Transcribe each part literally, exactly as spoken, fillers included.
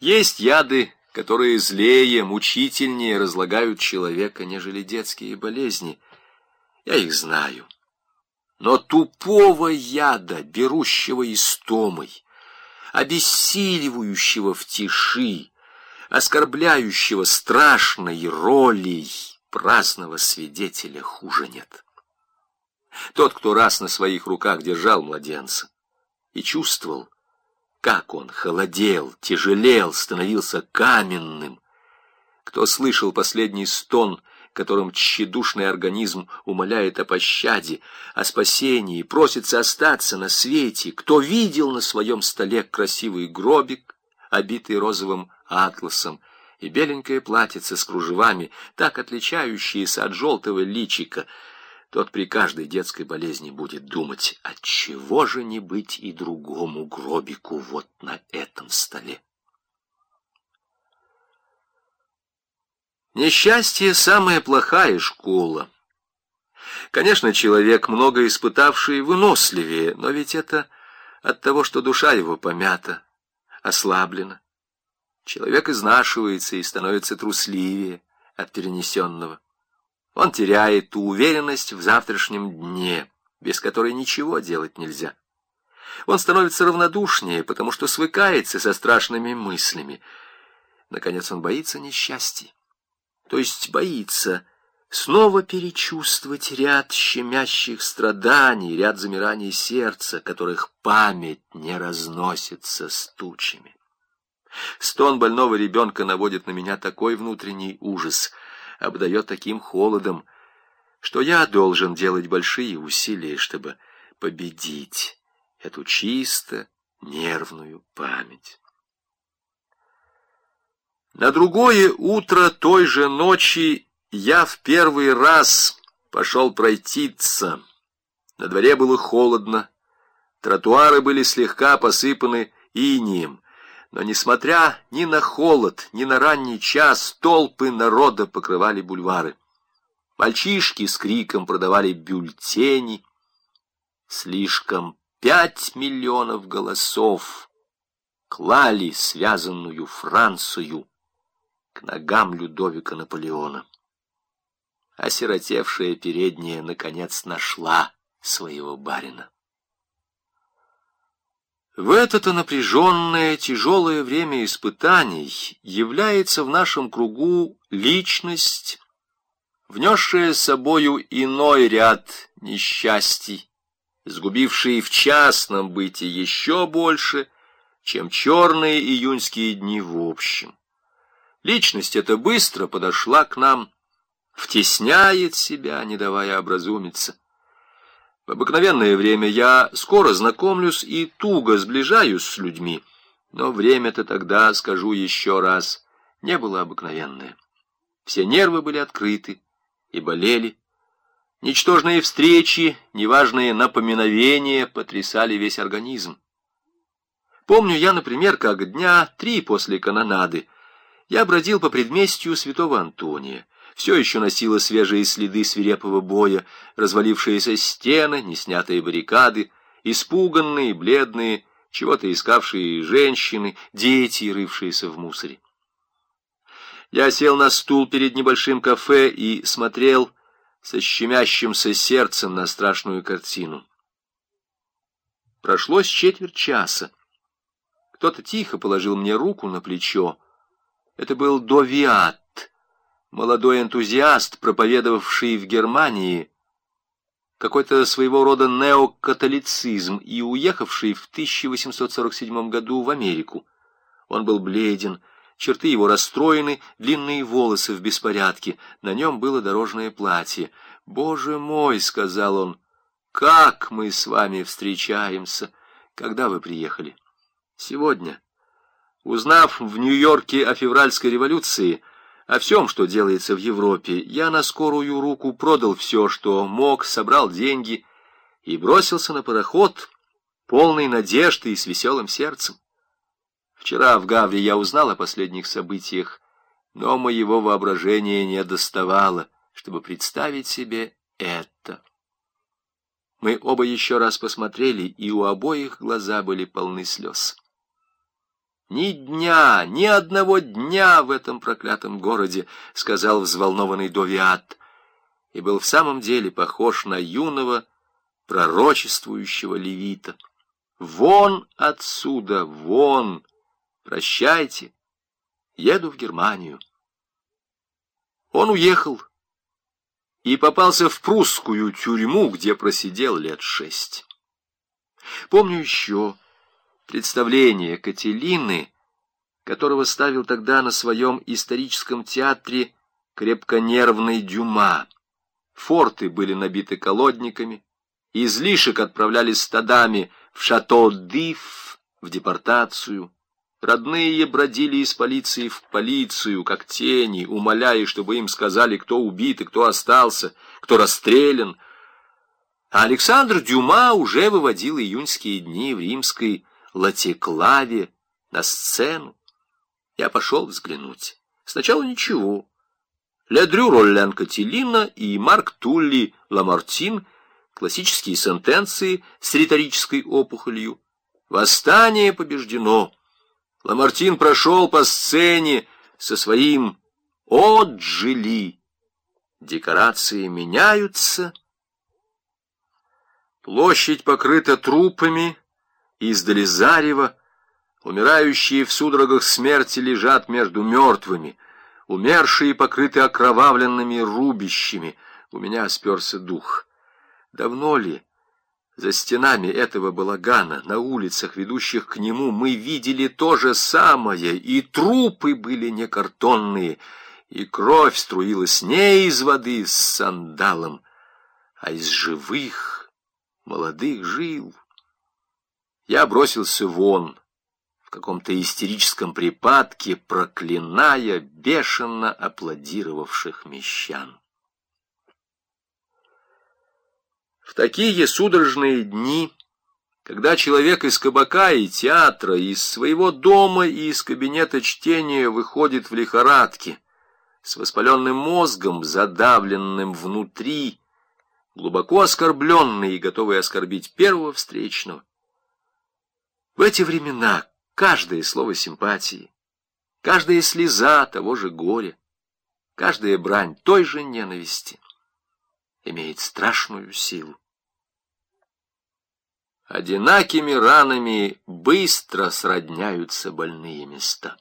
Есть яды, которые злее, мучительнее разлагают человека, нежели детские болезни. Я их знаю. Но тупого яда, берущего истомой, обессиливающего в тиши, оскорбляющего страшной ролей праздного свидетеля, хуже нет. Тот, кто раз на своих руках держал младенца и чувствовал, как он холодел, тяжелел, становился каменным, кто слышал последний стон, которым тщедушный организм умоляет о пощаде, о спасении, просится остаться на свете, кто видел на своем столе красивый гробик, обитый розовым атласом, и беленькое платьице с кружевами, так отличающееся от желтого личика, тот при каждой детской болезни будет думать, отчего же не быть и другому гробику вот на этом столе. Несчастье — самая плохая школа. Конечно, человек, много испытавший, выносливее, но ведь это от того, что душа его помята, ослаблена. Человек изнашивается и становится трусливее от перенесенного. Он теряет ту уверенность в завтрашнем дне, без которой ничего делать нельзя. Он становится равнодушнее, потому что свыкается со страшными мыслями. Наконец, он боится несчастья. То есть боится снова перечувствовать ряд щемящих страданий, ряд замираний сердца, которых память не разносится с тучами. Стон больного ребенка наводит на меня такой внутренний ужас, обдает таким холодом, что я должен делать большие усилия, чтобы победить эту чисто нервную память. На другое утро той же ночи я в первый раз пошел пройтиться. На дворе было холодно, тротуары были слегка посыпаны инеем, но, несмотря ни на холод, ни на ранний час, толпы народа покрывали бульвары. Мальчишки с криком продавали бюллетени. Слишком пять миллионов голосов клали связанную Францию к ногам Людовика Наполеона. Осиротевшая передняя, наконец, нашла своего барина. В это-то напряженное, тяжелое время испытаний является в нашем кругу личность, внесшая с собою иной ряд несчастий, сгубившие в частном быте еще больше, чем черные июньские дни в общем. Личность эта быстро подошла к нам, втесняет себя, не давая образумиться. В обыкновенное время я скоро знакомлюсь и туго сближаюсь с людьми, но время-то тогда, скажу еще раз, не было обыкновенное. Все нервы были открыты и болели. Ничтожные встречи, неважные напоминовения потрясали весь организм. Помню я, например, как дня три после канонады я бродил по предместью Святого Антония. Все еще носило свежие следы свирепого боя, развалившиеся стены, неснятые баррикады, испуганные, бледные, чего-то искавшие женщины, дети, рывшиеся в мусоре. Я сел на стул перед небольшим кафе и смотрел со щемящимся сердцем на страшную картину. Прошло с четверть часа. Кто-то тихо положил мне руку на плечо. Это был Довиат, молодой энтузиаст, проповедовавший в Германии какой-то своего рода неокатолицизм и уехавший в тысяча восемьсот сорок седьмом году в Америку. Он был бледен, черты его расстроены, длинные волосы в беспорядке, на нем было дорожное платье. «Боже мой!» — сказал он, — «как мы с вами встречаемся! Когда вы приехали?» «Сегодня. Узнав в Нью-Йорке о февральской революции, о всем, что делается в Европе, я на скорую руку продал все, что мог, собрал деньги и бросился на пароход, полный надежды и с веселым сердцем. Вчера в Гавре я узнал о последних событиях, но моего воображения не доставало, чтобы представить себе это. Мы оба еще раз посмотрели, и у обоих глаза были полны слез. Ни дня, ни одного дня в этом проклятом городе, — сказал взволнованный Довиат, и был в самом деле похож на юного пророчествующего левита. Вон отсюда, вон! Прощайте, еду в Германию. Он уехал и попался в прусскую тюрьму, где просидел лет шесть. Помню еще представление Кателины, которого ставил тогда на своем историческом театре крепконервный Дюма. Форты были набиты колодниками, излишек отправляли стадами в Шато-Диф, в депортацию. Родные бродили из полиции в полицию, как тени, умоляя, чтобы им сказали, кто убит и кто остался, кто расстрелян. А Александр Дюма уже выводил июньские дни в римской Латеклаве на сцену. Я пошел взглянуть. Сначала ничего. Ледрю Роллян Кателина и Марк Тулли Ламартин, классические сентенции с риторической опухолью. Восстание побеждено. Ламартин прошел по сцене со своим «Отжили». Декорации меняются. Площадь покрыта трупами, издали зарево. Умирающие в судорогах смерти лежат между мертвыми. Умершие покрыты окровавленными рубищами. У меня сперся дух. Давно ли за стенами этого балагана, на улицах, ведущих к нему, мы видели то же самое, и трупы были не картонные, и кровь струилась не из воды с сандалом, а из живых, молодых жил. Я бросился вон, в каком-то истерическом припадке, проклиная бешено аплодировавших мещан. В такие судорожные дни, когда человек из кабака и театра, из своего дома и из кабинета чтения выходит в лихорадке, с воспаленным мозгом, задавленным внутри, глубоко оскорбленный и готовый оскорбить первого встречного, в эти времена каждое слово симпатии, каждая слеза того же горя, каждая брань той же ненависти имеет страшную силу. Одинакими ранами быстро сродняются больные места.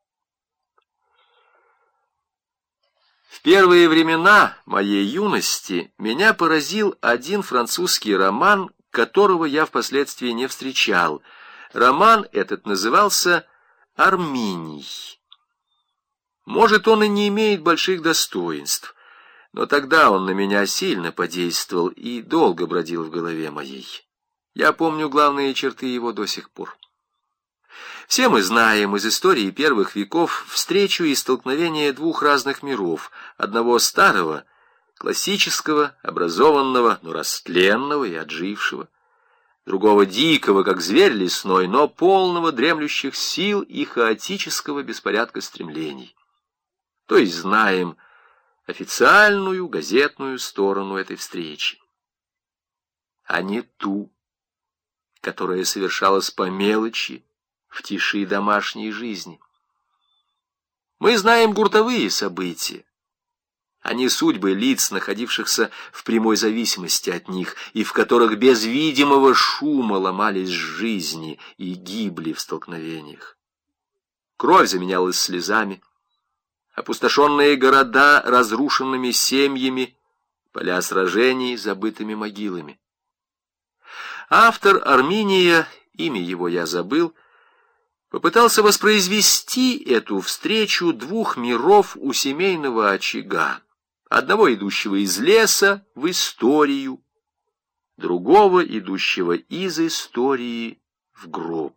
В первые времена моей юности меня поразил один французский роман, которого я впоследствии не встречал. Роман этот назывался «Арминий». Может, он и не имеет больших достоинств, но тогда он на меня сильно подействовал и долго бродил в голове моей. Я помню главные черты его до сих пор. Все мы знаем из истории первых веков встречу и столкновение двух разных миров, одного старого, классического, образованного, но растленного и отжившего, другого дикого, как зверь лесной, но полного дремлющих сил и хаотического беспорядка стремлений. То есть знаем официальную газетную сторону этой встречи, а не ту, которая совершалась по мелочи, в тиши домашней жизни. Мы знаем гуртовые события, а не судьбы лиц, находившихся в прямой зависимости от них, и в которых без видимого шума ломались жизни и гибли в столкновениях. Кровь заменялась слезами, опустошенные города разрушенными семьями, поля сражений забытыми могилами. Автор Арминия, имя его я забыл, попытался воспроизвести эту встречу двух миров у семейного очага, одного идущего из леса в историю, другого идущего из истории в гроб.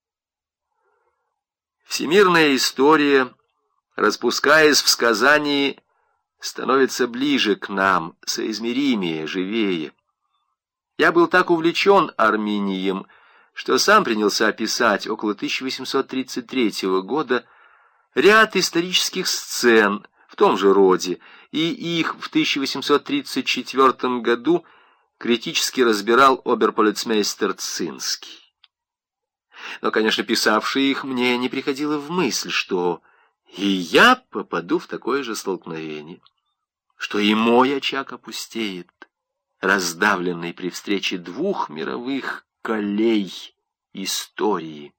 Всемирная история, распускаясь в сказании, становится ближе к нам, соизмеримее, живее. Я был так увлечен Арминием, что сам принялся описать около тысяча восемьсот тридцать третьего года ряд исторических сцен в том же роде, и их в тысяча восемьсот тридцать четвёртом году критически разбирал оберполицмейстер Цинский. Но, конечно, писавшие их, мне не приходило в мысль, что и я попаду в такое же столкновение, что и мой очаг опустеет, раздавленный при встрече двух мировых колей истории.